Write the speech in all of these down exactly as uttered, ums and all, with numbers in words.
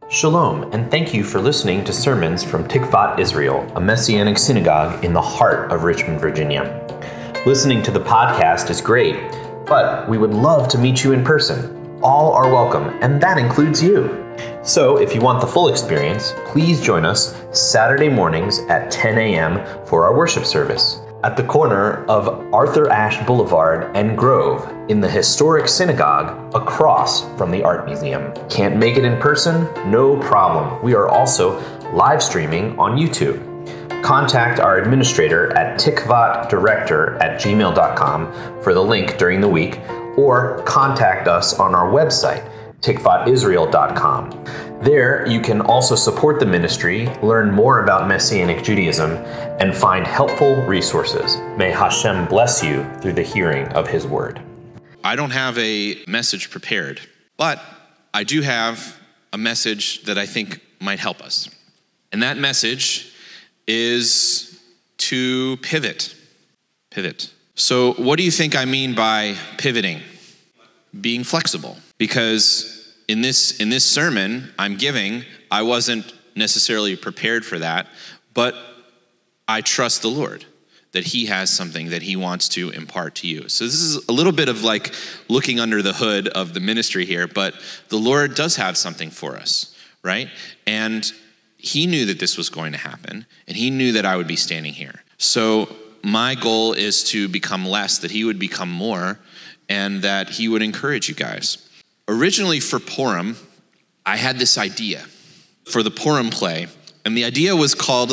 Shalom, and thank you for listening to sermons from Tikvat Israel, a Messianic synagogue in the heart of Richmond, Virginia. Listening to the podcast is great, but we would love to meet you in person. All are welcome, and that includes you. So if you want the full experience, please join us Saturday mornings at ten a.m. for our worship service at the corner of Arthur Ashe Boulevard and Grove in the historic synagogue across from the Art Museum. Can't make it in person? No problem. We are also live streaming on YouTube. Contact our administrator at tikvatdirector at gmail dot com for the link during the week, or contact us on our website, tikvat israel dot com. There, you can also support the ministry, learn more about Messianic Judaism, and find helpful resources. May Hashem bless you through the hearing of His word. I don't have a message prepared, but I do have a message that I think might help us. And that message is to pivot. Pivot. So what do you think I mean by pivoting? Being flexible. Because in this in this sermon I'm giving, I wasn't necessarily prepared for that, but I trust the Lord that He has something that He wants to impart to you. So this is a little bit of like looking under the hood of the ministry here, but the Lord does have something for us, right? And He knew that this was going to happen, and He knew that I would be standing here. So my goal is to become less, that He would become more, and that He would encourage you guys. Originally for Purim, I had this idea for the Purim play, and the idea was called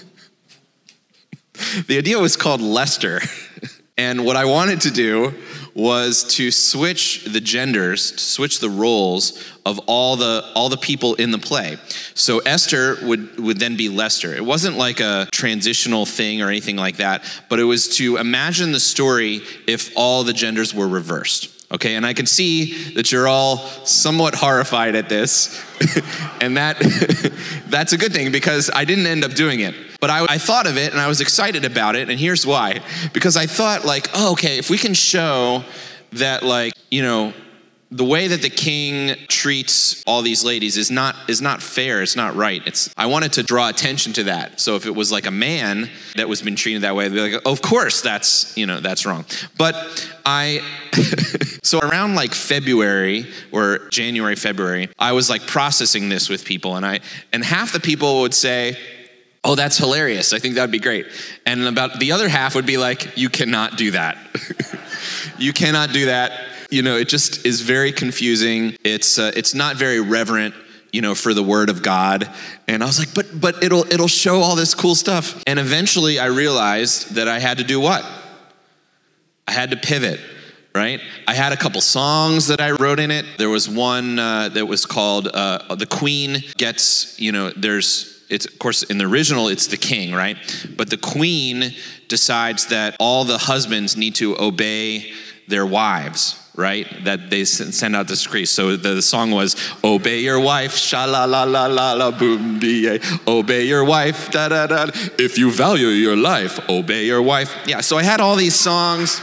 the idea was called Lester. And what I wanted to do was to switch the genders, to switch the roles of all the all the people in the play. So Esther would, would then be Lester. It wasn't like a transitional thing or anything like that, but it was to imagine the story if all the genders were reversed. Okay, and I can see that you're all somewhat horrified at this, and that that's a good thing because I didn't end up doing it. But I, I thought of it, and I was excited about it, and here's why. Because I thought, like, oh, okay, if we can show that, like, you know, the way that the king treats all these ladies is not is not fair, it's not right. It's I wanted to draw attention to that. So if it was like a man that was been treated that way, they'd be like, of course that's, you know, that's wrong. But I so around like February or January, February, I was like processing this with people, and I and half the people would say, oh, that's hilarious. I think that'd be great. And about the other half would be like, you cannot do that. You cannot do that. You know, it just is very confusing. It's uh, it's not very reverent, you know, for the word of God. And I was like, but but it'll it'll show all this cool stuff. And eventually I realized that I had to do what? I had to pivot, right? I had a couple songs that I wrote in it. There was one uh, that was called uh, The Queen Gets, you know, there's, it's of course in the original, it's the king, right? But the queen decides that all the husbands need to obey their wives, right? That they send out this decree. So the, the song was, obey your wife, sha-la-la-la-la-la, boom, dee obey your wife, da-da-da. If you value your life, obey your wife. Yeah, so I had all these songs.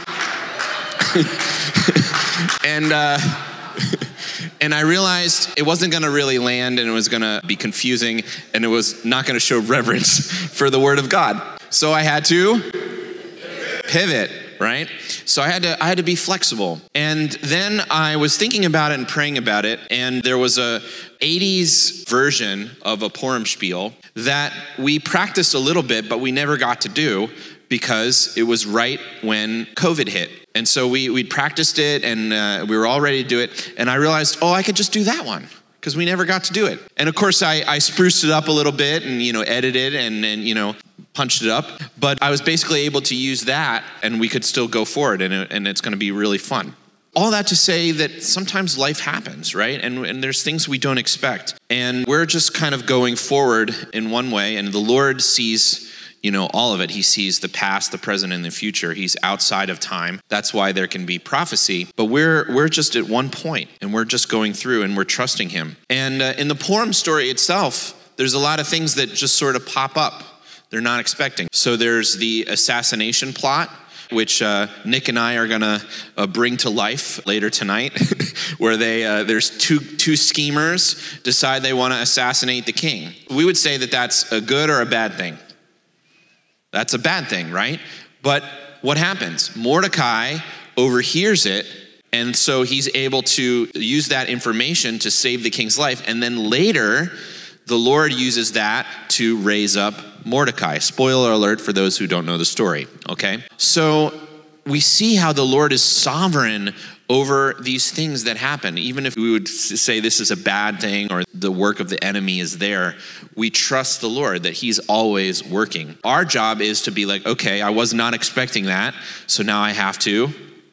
and uh, and I realized it wasn't going to really land, and it was going to be confusing, and it was not going to show reverence for the word of God. So I had to pivot. Right? So I had to I had to be flexible. And then I was thinking about it and praying about it, and there was a eighties version of a Purim spiel that we practiced a little bit, but we never got to do because it was right when COVID hit. And so we we practiced it, and uh, we were all ready to do it, and I realized, oh, I could just do that one, because we never got to do it. And of course, I, I spruced it up a little bit and, you know, edited and, and, you know, punched it up. But I was basically able to use that, and we could still go forward, and, it, and it's going to be really fun. All that to say that sometimes life happens, right? And, and there's things we don't expect. And we're just kind of going forward in one way, and the Lord sees, you know, all of it. He sees the past, the present, and the future. He's outside of time. That's why there can be prophecy. But we're we're just at one point, and we're just going through, and we're trusting Him. And uh, in the Purim story itself, there's a lot of things that just sort of pop up. They're not expecting. So there's the assassination plot, which uh, Nick and I are going to uh, bring to life later tonight, where they uh, there's two two schemers decide they want to assassinate the king. We would say that that's a good or a bad thing. That's a bad thing, right? But what happens? Mordecai overhears it, and so he's able to use that information to save the king's life. And then later, the Lord uses that to raise up Mordecai. Spoiler alert for those who don't know the story, okay? So we see how the Lord is sovereign over these things that happen. Even if we would say this is a bad thing or the work of the enemy is there, we trust the Lord that he's always working. Our job is to be like, okay, I was not expecting that, so now I have to,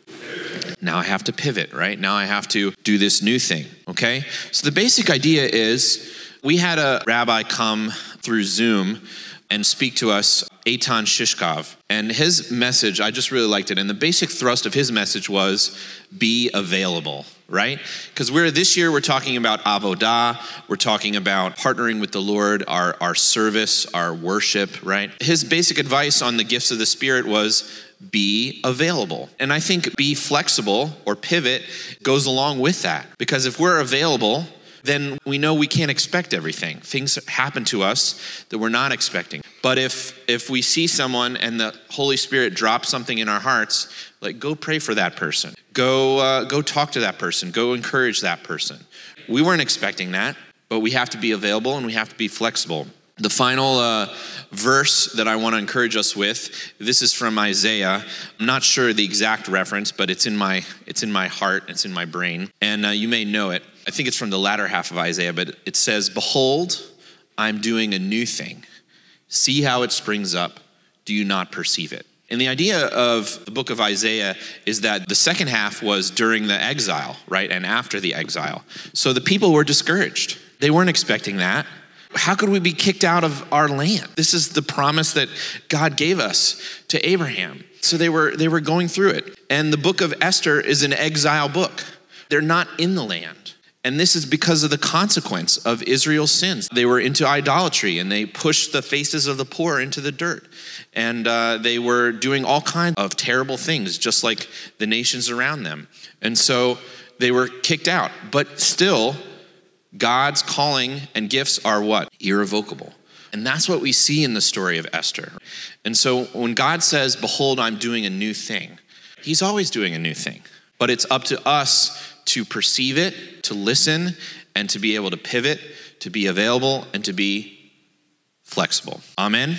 now I have to pivot, right? Now I have to do this new thing, okay? So the basic idea is, we had a rabbi come through Zoom and speak to us, Eitan Shishkov. And his message, I just really liked it. And the basic thrust of his message was, be available, right? Because we're this year, we're talking about avodah. We're talking about partnering with the Lord, our, our service, our worship, right? His basic advice on the gifts of the Spirit was, be available. And I think be flexible or pivot goes along with that. Because if we're available, then we know we can't expect everything. Things happen to us that we're not expecting. But if if we see someone and the Holy Spirit drops something in our hearts, like go pray for that person. Go uh, go talk to that person. Go encourage that person. We weren't expecting that, but we have to be available and we have to be flexible. The final uh, verse that I want to encourage us with, this is from Isaiah. I'm not sure the exact reference, but it's in my it's in my heart, it's in my brain, and uh, you may know it. I think it's from the latter half of Isaiah, but it says, "Behold, I'm doing a new thing. See how it springs up. Do you not perceive it?" And the idea of the book of Isaiah is that the second half was during the exile, right, and after the exile. So the people were discouraged. They weren't expecting that. How could we be kicked out of our land? This is the promise that God gave us to Abraham. So they were they were going through it. And the book of Esther is an exile book. They're not in the land. And this is because of the consequence of Israel's sins. They were into idolatry and they pushed the faces of the poor into the dirt. And uh, they were doing all kinds of terrible things, just like the nations around them. And so they were kicked out. But still, God's calling and gifts are what? Irrevocable. And that's what we see in the story of Esther. And so when God says, "Behold, I'm doing a new thing," he's always doing a new thing. But it's up to us to perceive it, to listen, and to be able to pivot, to be available, and to be flexible. Amen.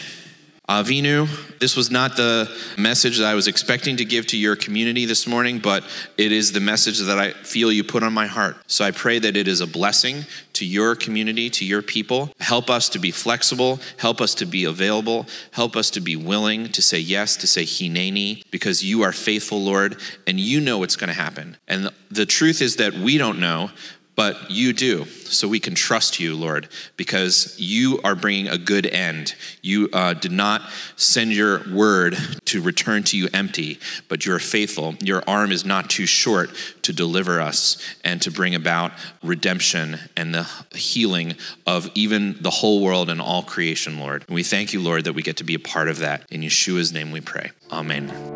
Avinu, this was not the message that I was expecting to give to your community this morning, but it is the message that I feel you put on my heart. So I pray that it is a blessing to your community, to your people. Help us to be flexible. Help us to be available. Help us to be willing to say yes, to say hineni, because you are faithful, Lord, and you know what's going to happen. And the truth is that we don't know, but you do, so we can trust you, Lord, because you are bringing a good end. You uh, did not send your word to return to you empty, but you're faithful. Your arm is not too short to deliver us and to bring about redemption and the healing of even the whole world and all creation, Lord. And we thank you, Lord, that we get to be a part of that. In Yeshua's name we pray. Amen.